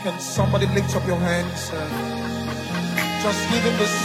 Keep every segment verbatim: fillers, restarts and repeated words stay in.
Can somebody lift up your hands and just give him this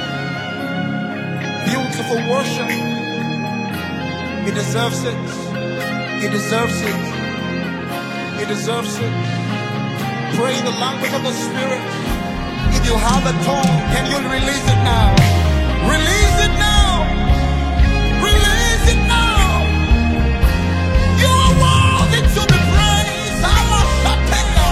beautiful worship? He deserves it. He deserves it. He deserves it. Pray in the language of the Spirit. If you have a tongue, can you release it now? Release it now. Release it now. You're worthy to be praised. I must tell you.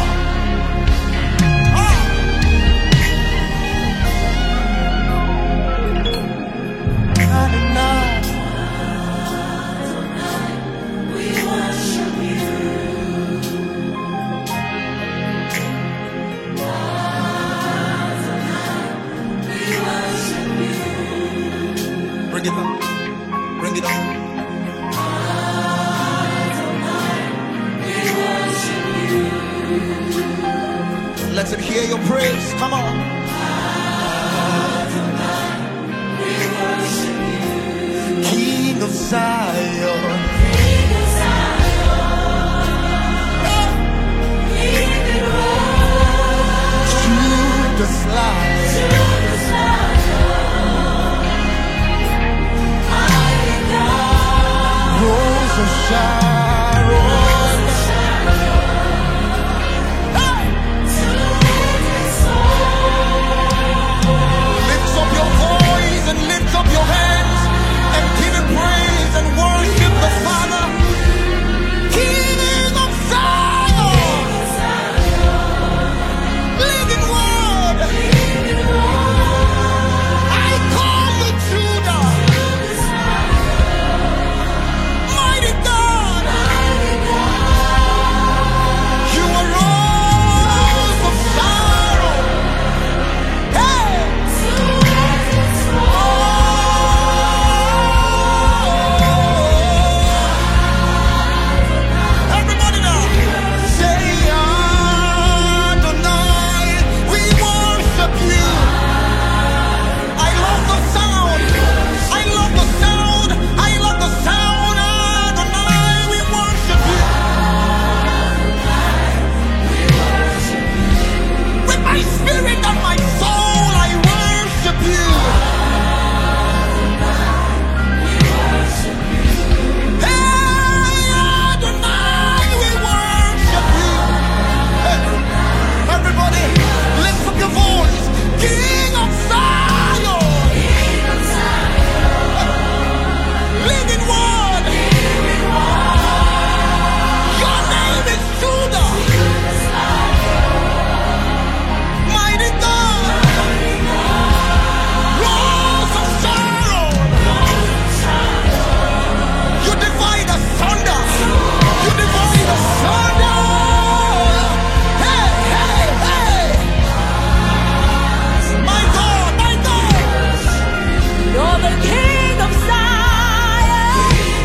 Bring it up. Bring it up. Let him hear your praise. Come on. King of Zion. King of Zion. King of Zion. Judas Lion. Judas Lion. Mighty God. Rose of Sharon. Rose of Sharon. Soothing soul. Lift up your voice and lift up your hands and give him praise and worship the Father. King of Zion. Living word. I come to Judah. Mighty God. You are Rose of Sharon. Hey. Everybody now. Say Adonai, we worship you. I love the sound. I love the sound. I love the sound. Adonai, we worship you. With my spirit and my soul, I worship you. Hey, Adonai, we worship you. Hey, everybody, lift up your voice. King of Zion. King of Zion. Living word. Your name is Judah. Mighty God. Rose of Sharon. You divide asunder. You divide asunder. Hey, hey, hey. My God, my God. You're the King of Zion.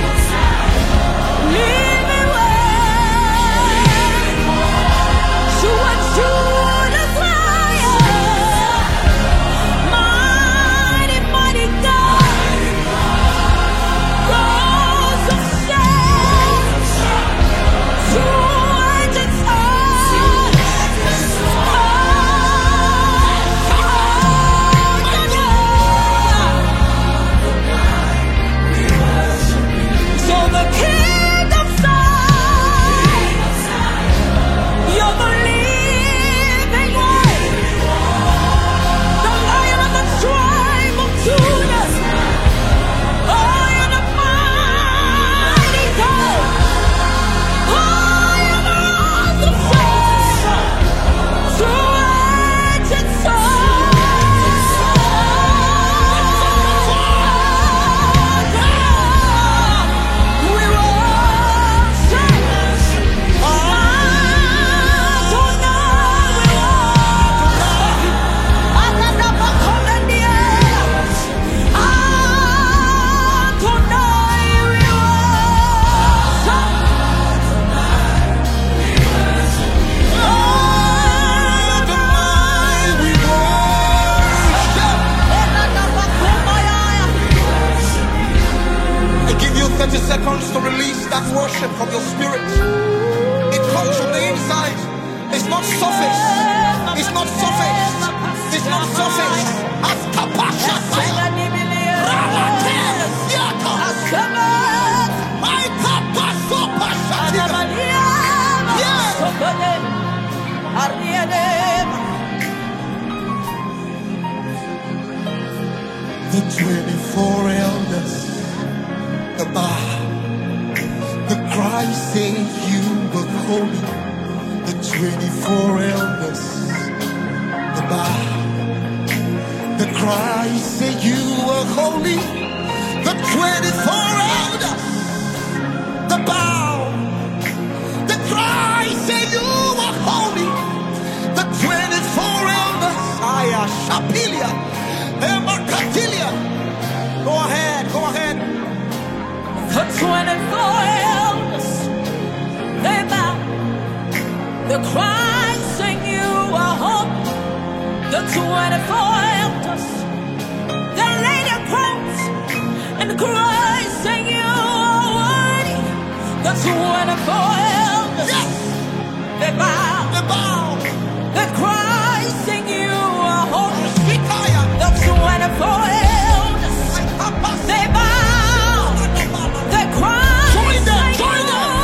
Living word. You are Judas Lion. Mighty, mighty God. Rose of Sharon. Two-edged sword. So the King of Zion, you're the living one, the Lion of the tribe of Judah. Oh, you're the mighty God. Oh, you're the Rose of Sharon, two-edged sword. We I give you thirty seconds to release that worship from your spirit. It comes from the inside. It's not surface. It's not surface. It's not surface. Askapasha. The twenty-four elders, the bow, the cry say you were holy. The twenty-four elders, the bow, the cry say you were holy. The twenty-four elders, the bow, the cry say you were holy. The twenty-four elders, Aya Shapilia, Emakatilia. Go ahead, go ahead. The twenty-four elders, they bow. The cry sing you are holy. The twenty-four elders, they lay their crowns and the cry sing you are worthy. The twenty-four elders, Yes, they bow. the bow. The cry sing you are holy. Shikaya. The twenty-four elders, they bow. The cry Join them, sing join you them. are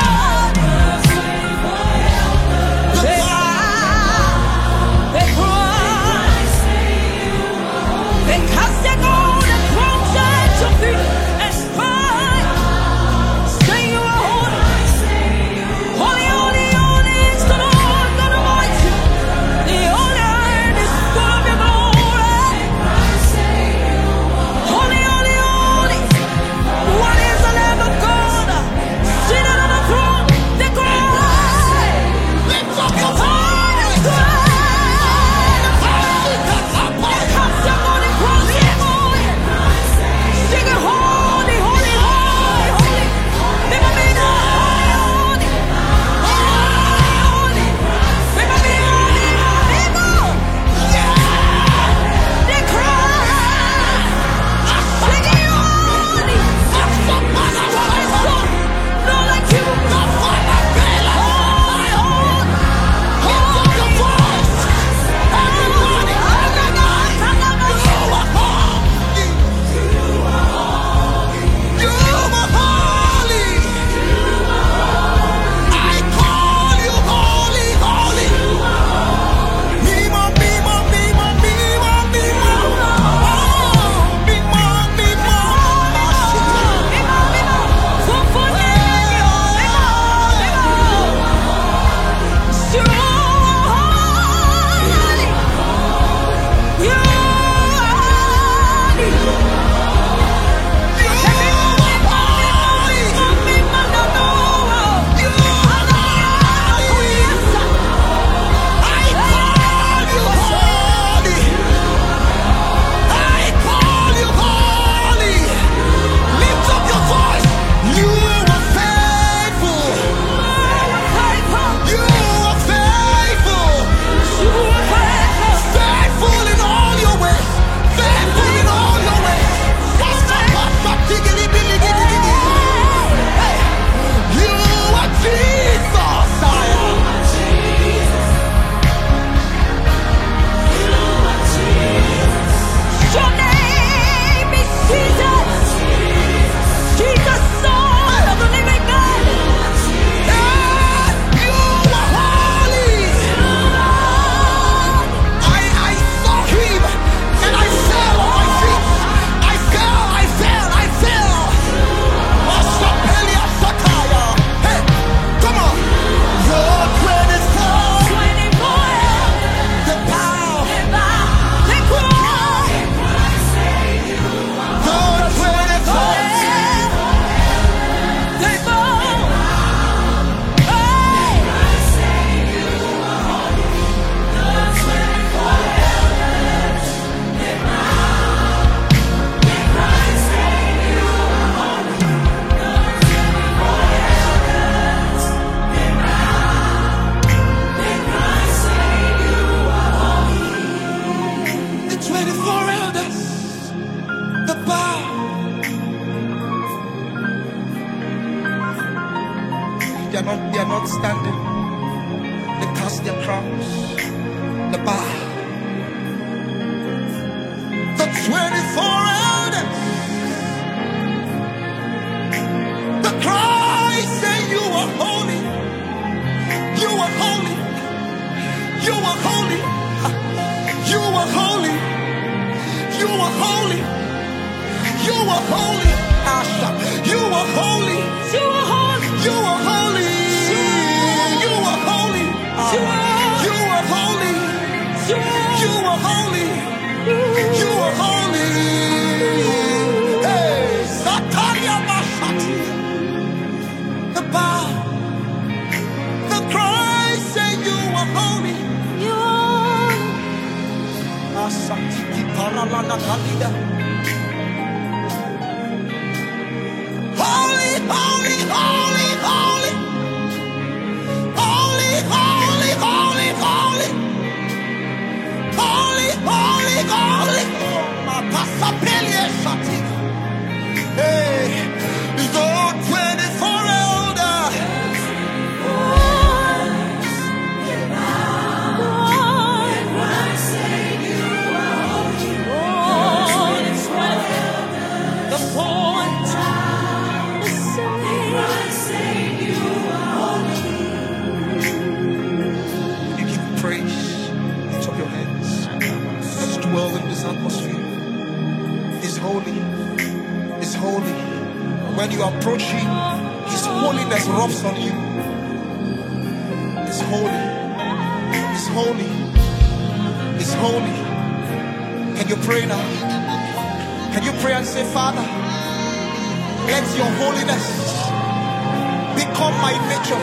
The They bow. bow, they cry, they cast their golden crowns at your feet and cry, say you are holy, holy, holy, holy is the Lord God Almighty. The only earth is full of your glory. Holy, holy, holy, what is the Lamb of God seated on the throne? They cry. Lift up your Holy, voice. They are not standing. They cast their crowns. The bar. The twenty-four elders. The cry say you are holy. You are holy. You are holy. You are holy. You are holy. You are holy. Asha. You are holy. You are holy. You are holy. You are holy. You are You are holy. You are You are holy. You are holy. Hey, Sataria Mashati. The bar. The cry say you are holy. You are Asatiki Paralana Kalida. Holy, holy, holy, holy. Holy, holy, holy, holy. Holy, holy, holy. Makasapelia Shati. Hey, the twenty-four elders. You give praise. Lift up your hands. Just dwell in this atmosphere. It's holy. It's holy. When you approach Him, His holiness rubs on you. It's holy. It's holy. It's holy. Can you pray now? Can you pray and say, Father, let your holiness become my nature.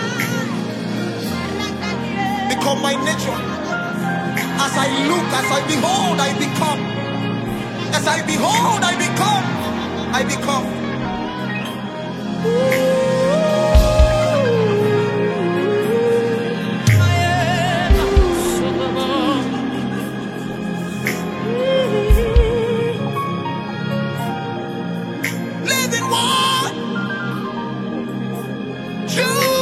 Become my nature. As I look, as I behold, I become. As I behold, I become. I become. Living one. True.